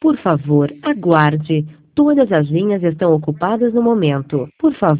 Por favor, aguarde. Todas as linhas estão ocupadas no momento. Por favor.